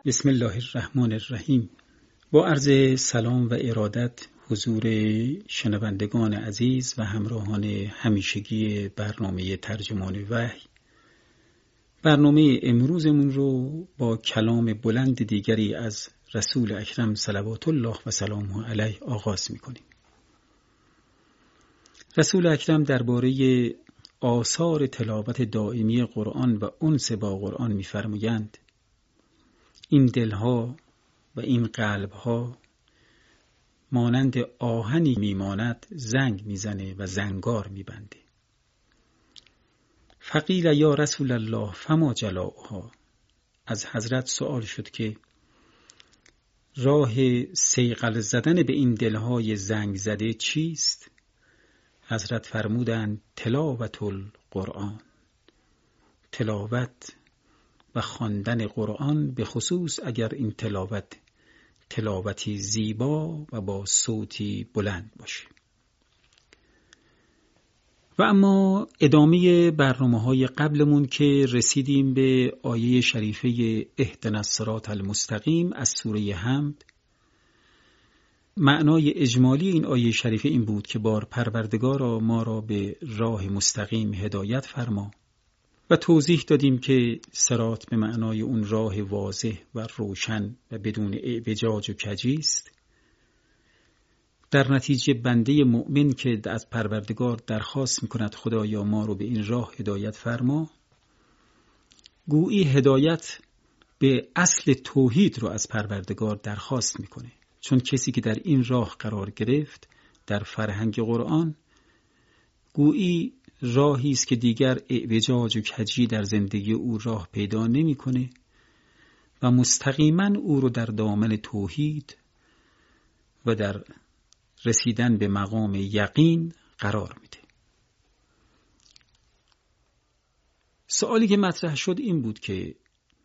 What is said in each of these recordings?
بسم الله الرحمن الرحیم. با عرض سلام و ارادت حضور شنوندگان عزیز و همراهان همیشگی برنامه ترجمان وحی، برنامه امروزمون رو با کلام بلند دیگری از رسول اکرم صلوات الله و سلامه علیه آغاز می‌کنیم. رسول اکرم درباره آثار تلاوت دائمی قرآن و انس با قرآن می‌فرمایند: این دلها و این قلبها مانند آهنی میماند، زنگ میزنه و زنگار میبنده. فقیل یا رسول الله فما جلاؤها. از حضرت سوال شد که راه صیقل زدن به این دلهای زنگ زده چیست؟ حضرت فرمودند تلاوت القرآن، تلاوت و خواندن قرآن، به خصوص اگر این تلاوتی زیبا و با صوتی بلند باشه. و اما ادامه برنامه‌های قبلمون که رسیدیم به آیه شریفه اهدنا الصراط المستقیم از سوره حمد. معنای اجمالی این آیه شریفه این بود که بار پروردگارا ما را به راه مستقیم هدایت فرما و توضیح دادیم که صراط به معنای اون راه واضح و روشن و بدون اعوجاج و کجی است. در نتیجه بنده مؤمن که از پروردگار درخواست میکند خدایا ما رو به این راه هدایت فرما، گویی هدایت به اصل توحید رو از پروردگار درخواست میکنه، چون کسی که در این راه قرار گرفت در فرهنگ قرآن، گویی راهی است که دیگر اعوجاج و کجی در زندگی او راه پیدا نمی‌کنه و مستقیما او رو در دامن توحید و در رسیدن به مقام یقین قرار میده. سوالی که مطرح شد این بود که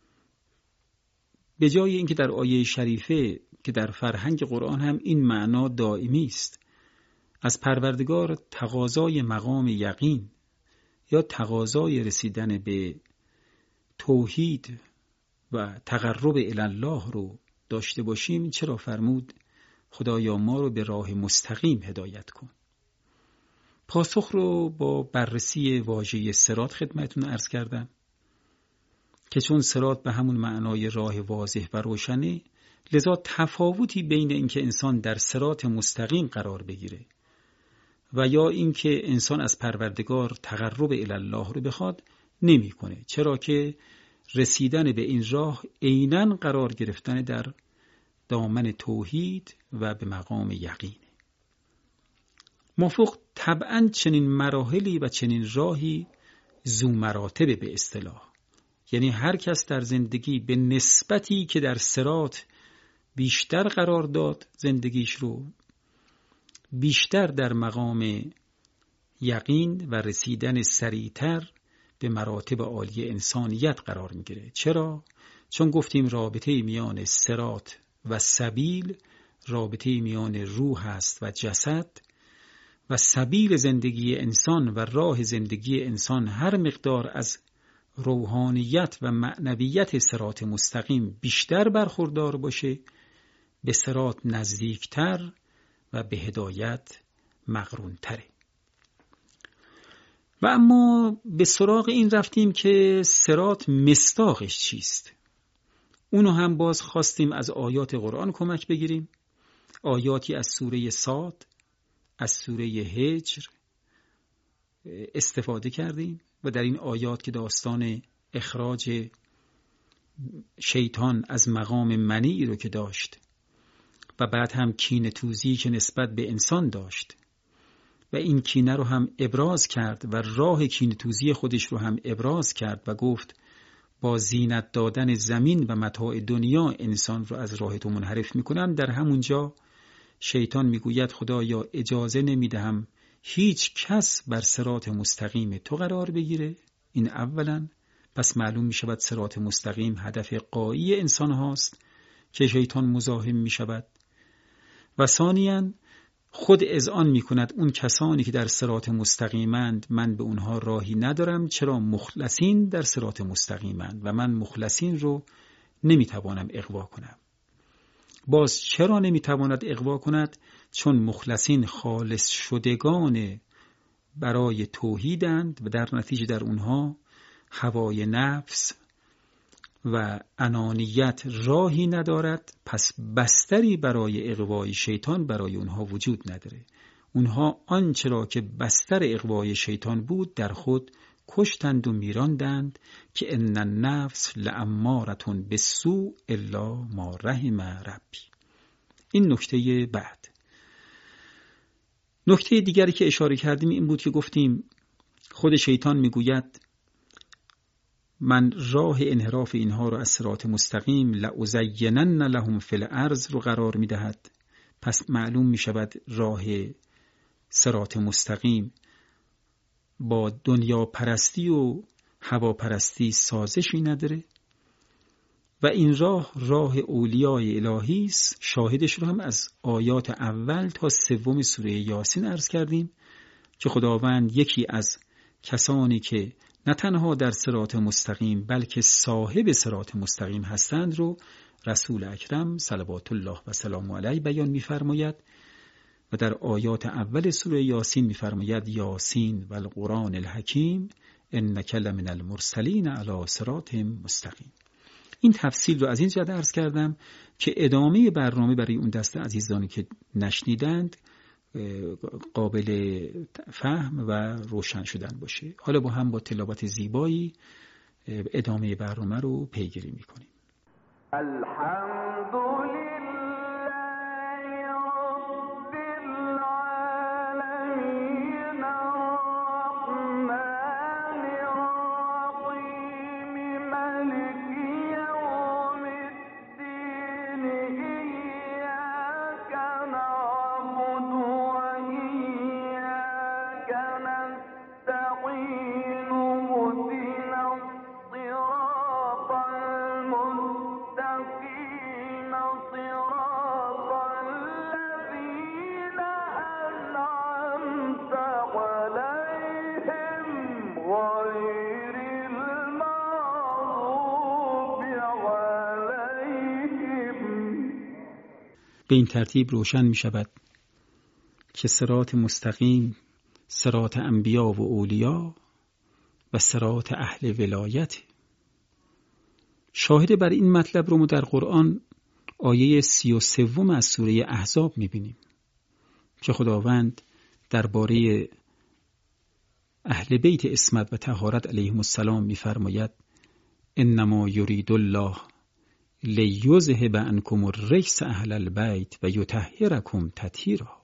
به جای اینکه در آیه شریفه که در فرهنگ قرآن هم این معنا دائمی است، از پروردگار تقاضای مقام یقین یا تقاضای رسیدن به توحید و تقرب الی الله رو داشته باشیم، چرا فرمود خدایا ما رو به راه مستقیم هدایت کن؟ پاسخ رو با بررسی واژه صراط خدمتتون عرض کردم که چون صراط به همون معنای راه واضح و روشنه، لذا تفاوتی بین اینکه انسان در صراط مستقیم قرار بگیره و یا اینکه انسان از پروردگار تقرب الی الله رو بخواد نمی‌کنه، چرا که رسیدن به این راه عیناً قرار گرفتن در دامن توحید و به مقام یقینه. مافوق طبعاً چنین مراحلی و چنین راهی ذو مراتب به اصطلاح، یعنی هر کس در زندگی به نسبتی که در صراط بیشتر قرار داد زندگیش رو، بیشتر در مقام یقین و رسیدن سریعتر به مراتب عالی انسانیت قرار میگیره. چرا؟ چون گفتیم رابطه میان صراط و سبیل رابطه میان روح است و جسد، و سبیل زندگی انسان و راه زندگی انسان هر مقدار از روحانیت و معنویت صراط مستقیم بیشتر برخوردار باشه، به صراط نزدیکتر و به هدایت مقرون تره. و اما به سراغ این رفتیم که صراط مصداقش چیست. اونو هم باز خواستیم از آیات قرآن کمک بگیریم، آیاتی از سوره صاد، از سوره هجر استفاده کردیم و در این آیات که داستان اخراج شیطان از مقام منی رو که داشت و بعد هم کینه توزی که نسبت به انسان داشت و این کینه رو هم ابراز کرد و راه کینه توزی خودش رو هم ابراز کرد و گفت با زینت دادن زمین و متاع دنیا انسان رو از راه تو منحرف میکنم. در همونجا شیطان میگوید خدایا اجازه نمیدهم هیچ کس بر صراط مستقیم تو قرار بگیره. این اولا، پس معلوم میشود صراط مستقیم هدف غایی انسان هاست که شیطان مزاحم میشود. و ثانیاً خود اذعان میکند اون کسانی که در صراط مستقیمند من به اونها راهی ندارم، چرا مخلصین در صراط مستقیمند و من مخلصین رو نمیتوانم اغوا کنم. باز چرا نمیتواند اغوا کند؟ چون مخلصین خالص شدگان برای توحیدند و در نتیجه در اونها هوای نفس و انانیت راهی ندارد، پس بستری برای اغوای شیطان برای اونها وجود نداره. اونها آنچه را که بستر اغوای شیطان بود در خود کشتند و میراندند که ان النفس لامارة بالسوء الا ما رحم ربی. این نکته بعد. نکته دیگری که اشاره کردیم این بود که گفتیم خود شیطان میگوید من راه انحراف اینها رو از صراط مستقیم لأزینن لهم فی الارض رو قرار میدهد. پس معلوم میشود راه صراط مستقیم با دنیا پرستی و هوا پرستی سازشی نداره و این راه اولیای الهی است. شاهدش رو هم از آیات اول تا 3 سوره یاسین عرض کردیم که خداوند یکی از کسانی که نه تنها در صراط مستقیم بلکه صاحب صراط مستقیم هستند رو رسول اکرم صلوات الله و سلام علیه بیان می‌فرماید و در آیات اول سوره یاسین می‌فرماید یاسین و القرآن الحکیم انک لمن المرسلین علی صراط مستقیم. این تفصیل رو از این جهت عرض کردم که ادامه برنامه برای اون دسته عزیزانی که نشنیدند قابل فهم و روشن شدن باشه. حالا با تلاوت زیبایی ادامه برنامه رو پیگیری میکنیم. به این ترتیب روشن می شود که صراط مستقیم صراط انبیا و اولیا و صراط اهل ولایت. شاهد بر این مطلب رو ما در قرآن آیه 33 از سوره احزاب می بینیم که خداوند درباره اهل بیت عصمت و طهارت علیهم السلام می فرماید انما یرید الله لیذهب عنکم الرجس اهل البیت و یطهرکم تطهیرا.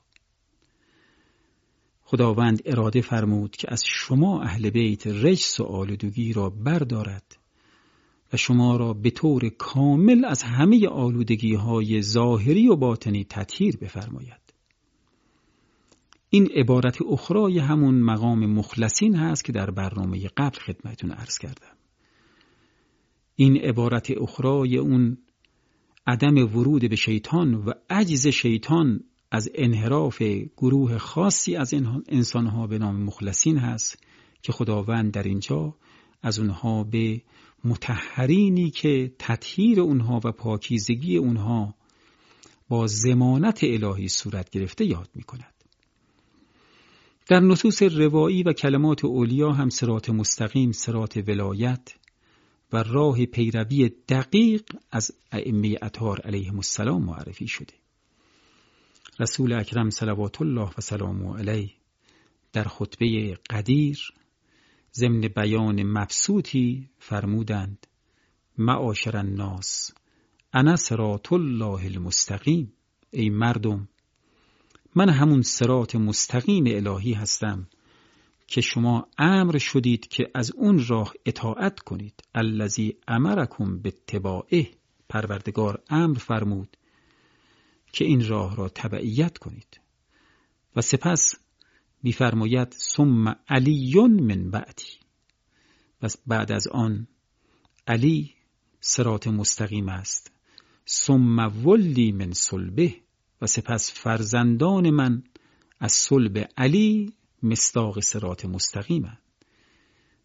خداوند اراده فرمود که از شما اهل بیت رجس و آلودگی را بردارد و شما را به طور کامل از همه آلودگی های ظاهری و باطنی تطهیر بفرماید. این عبارت اخرای همون مقام مخلصین هست که در برنامه قبل خدمتتون عرض کردم. این عبارت اخرای اون عدم ورود به شیطان و عجز شیطان از انحراف گروه خاصی از انسانها به نام مخلصین هست که خداوند در اینجا از اونها به مطهرینی که تطهیر اونها و پاکیزگی اونها با ضمانت الهی صورت گرفته یاد می کند. در نصوص روایی و کلمات اولیا هم صراط مستقیم، صراط ولایت و راه پیروی دقیق از ائمه اطهار علیهم السلام معرفی شده. رسول اکرم صلوات الله و سلامه علیه در خطبه قدیر ضمن بیان مبسوطی فرمودند معاشر الناس انا صراط الله المستقیم. ای مردم، من همون صراط مستقیم الهی هستم که شما امر شدید که از اون راه اطاعت کنید. الذی امرکم باتباعه، پروردگار امر فرمود که این راه را تبعیت کنید. و سپس می‌فرماید ثم علی من بعدی، و بعد از آن علی صراط مستقیم است. ثم ولی من صلبه، و سپس فرزندان من از صلب علی مصداق صراط مستقیمند.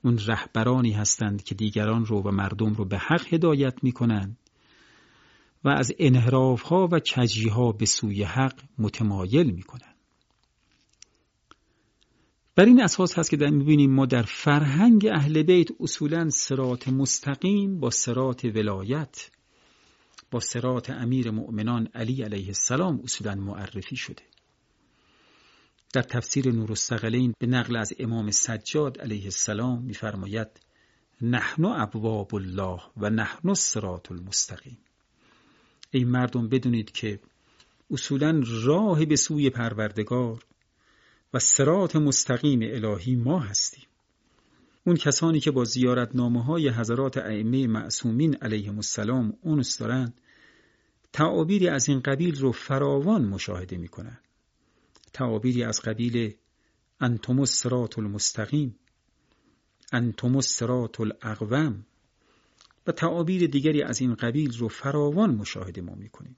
اون رهبرانی هستند که دیگران رو و مردم رو به حق هدایت میکنن و از انحراف‌ها و کجی‌ها به سوی حق متمایل میکنن. بر این اساس هست که میبینیم ما در فرهنگ اهل بیت اصولاً صراط مستقیم با صراط ولایت، با صراط امیر مؤمنان علی علیه السلام اصولاً معرفی شده. در تفسیر نورالثقلین به نقل از امام سجاد علیه السلام می‌فرماید نحن ابواب الله و نحن الصراط المستقیم. ای مردم بدونید که اصولاً راه به سوی پروردگار و صراط مستقیم الهی ما هستیم. اون کسانی که با زیارتنامه‌های حضرات ائمه معصومین علیهم السلام اونس دارن، تعابیری از این قبیل رو فراوان مشاهده می‌کنن. تعابیری از قبیل انتم الصراط المستقیم، انتم الصراط الاقوم و تعابیر دیگری از این قبیل رو فراوان مشاهده ما می‌کنیم.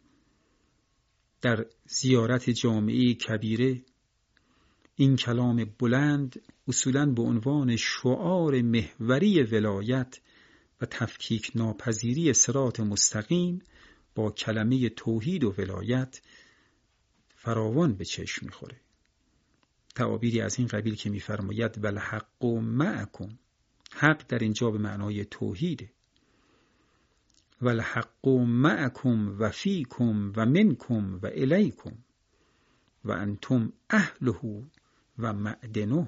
در زیارت جامعه کبیره این کلام بلند اصولاً به عنوان شعار محوری ولایت و تفکیک ناپذیری صراط مستقیم با کلمه توحید و ولایت فراوان به چشم می‌خوره. تعابیری از این قبیل که می‌فرماید والحق معکم، حق در اینجا به معنای توحیده. والحق معکم و فیکم و منکم و الیکم و انتم اهله و معدنه.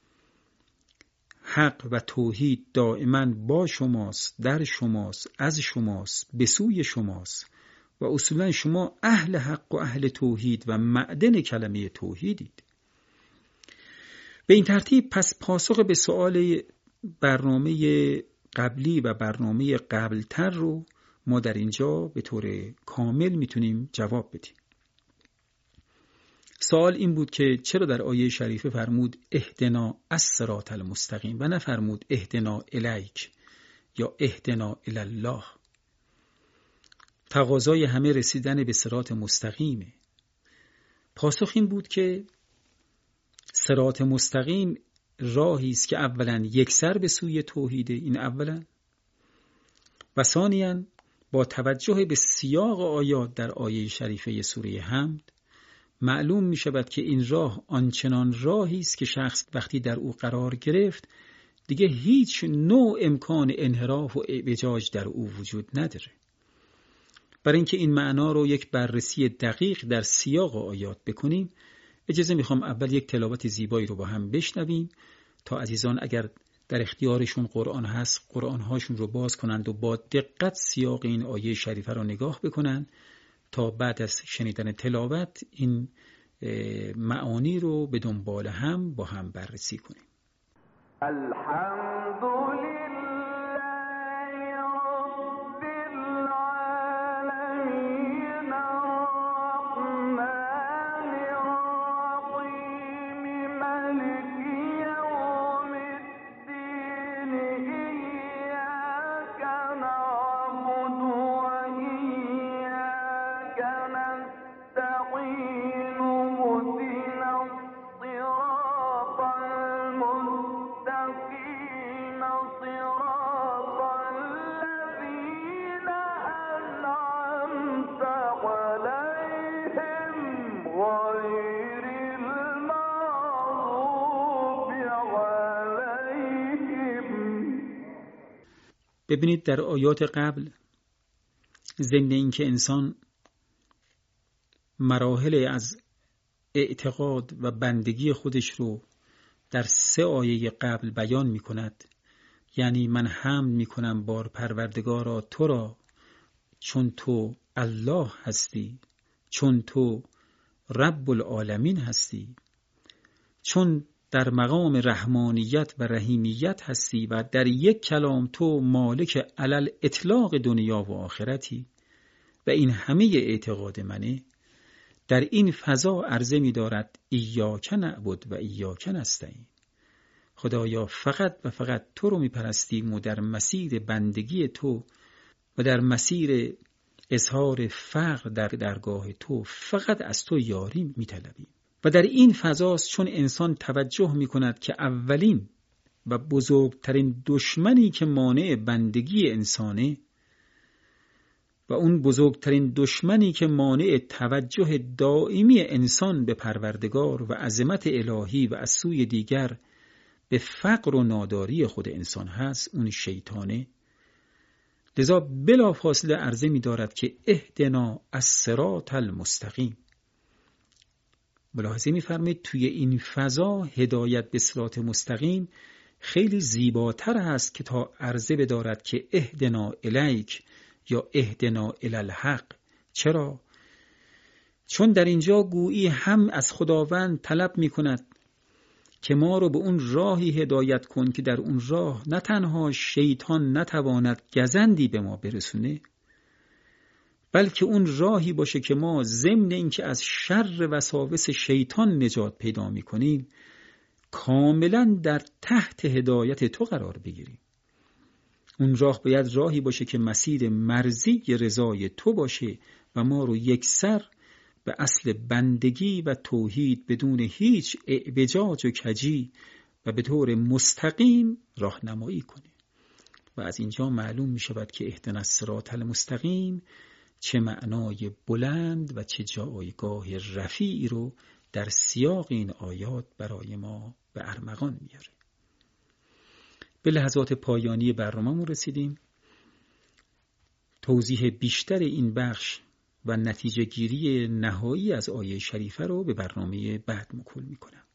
حق و توحید دائما با شماست، در شماست، از شماست، به سوی شماست و اصولا شما اهل حق و اهل توحید و معدن کلمه توحیدید. به این ترتیب پس پاسخ به سؤال برنامه قبلی و برنامه قبلتر رو ما در اینجا به طور کامل میتونیم جواب بدیم. سوال این بود که چرا در آیه شریفه فرمود اهدنا الصراط المستقیم و نفرمود اهدنا الیک یا اهدنا الی الله؟ تقاضای همه رسیدن به صراط مستقیمه. پاسخ این بود که صراط مستقیم راهی است که اولا یکسر به سوی توحیده، این اولا، و ثانیاً با توجه به سیاق آیات در آیه شریفه سوره حمد معلوم می شود که این راه آنچنان راهی است که شخص وقتی در او قرار گرفت دیگه هیچ نوع امکان انحراف و اعوجاج در او وجود نداره. برای اینکه این معنا رو یک بررسی دقیق در سیاق آیات بکنیم، اجازه میخوام اول یک تلاوت زیبایی رو با هم بشنویم تا عزیزان اگر در اختیارشون قرآن هست قرآنهاشون رو باز کنند و با دقت سیاق این آیه شریفه رو نگاه بکنند تا بعد از شنیدن تلاوت این معانی رو به دنبال هم با هم بررسی کنیم. ببینید در آیات قبل ضمن اینکه انسان مراحل از اعتقاد و بندگی خودش رو در 3 آیه قبل بیان می کند، یعنی من حمد می کنم بار پروردگارا تو را چون تو الله هستی، چون تو رب العالمین هستی، چون در مقام رحمانیت و رحیمیت هستی و در یک کلام تو مالک علل اطلاق دنیا و آخرتی و این همه اعتقاد منه. در این فضا عرضه می دارد ایاک نعبد و ایاک نستعین. خدایا فقط و فقط تو رو می پرستیم و در مسیر بندگی تو و در مسیر اظهار فقر در درگاه تو فقط از تو یاری می طلبیم. و در این فضاست چون انسان توجه می کند که اولین و بزرگترین دشمنی که مانع بندگی انسانه و اون بزرگترین دشمنی که مانع توجه دائمی انسان به پروردگار و عظمت الهی و از سوی دیگر به فقر و ناداری خود انسان هست، اون شیطانه. لذا بلافاصله عرضه می دارد که اهدنا الصراط المستقیم. ملاحظه می فرمایید توی این فضا هدایت به صراط مستقیم خیلی زیباتر هست که تا عرضه بدارد که اهدنا الیک یا اهدنا الی الحق. چرا؟ چون در اینجا گویی هم از خداوند طلب می کند که ما رو به اون راهی هدایت کن که در اون راه نه تنها شیطان نتواند گزندی به ما برسونه، بلکه اون راهی باشه که ما ضمن اینکه از شر وساوس شیطان نجات پیدا می‌کنیم کاملا در تحت هدایت تو قرار بگیریم. اون راه باید راهی باشه که مسیر مرضی رضای تو باشه و ما رو یکسر به اصل بندگی و توحید بدون هیچ اعوجاج و کجی و به طور مستقیم راهنمایی کنه. و از اینجا معلوم می شود که اهدنا الصراط المستقیم چه معنای بلند و چه جایگاه رفیعی رو در سیاق این آیات برای ما به ارمغان میاره. به لحظات پایانی برنامه‌مون رسیدیم. توضیح بیشتر این بخش و نتیجه گیری نهایی از آیه شریفه رو به برنامه بعد موکول میکنم.